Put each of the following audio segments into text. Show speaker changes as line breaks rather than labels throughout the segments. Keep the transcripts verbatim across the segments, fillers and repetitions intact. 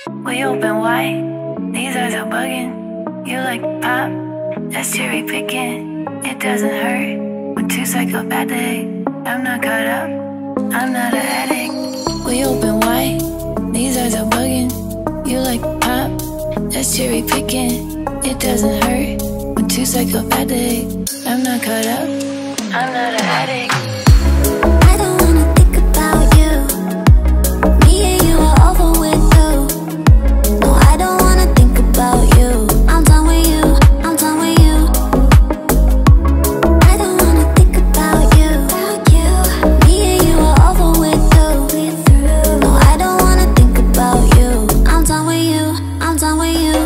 We open wide, these eyes are bugging. You like pop, that's cherry picking. It doesn't hurt when two psychopathic. I'm not caught up, I'm not an addict. We open wide, these eyes are bugging. You like pop, that's cherry picking. It doesn't hurt when two psychopathic. I'm not caught up, I'm not an addict.
I don't wanna think about you. Me and you are over with though. No, I don't wanna think about you. I'm done with you, I'm done with you. I don't wanna think about you. Me and you are over with though. No, I don't wanna think about you. I'm done with you, I'm done with you.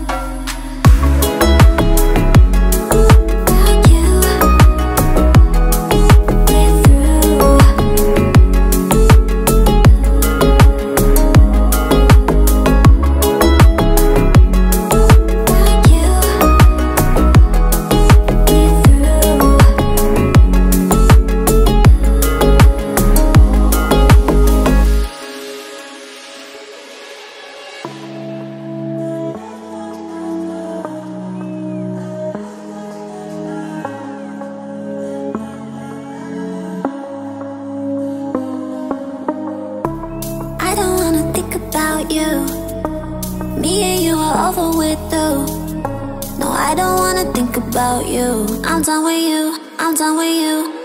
I don't wanna think about you. Me and you are over with though. No, I don't wanna think about you. I'm done with you, I'm done with you.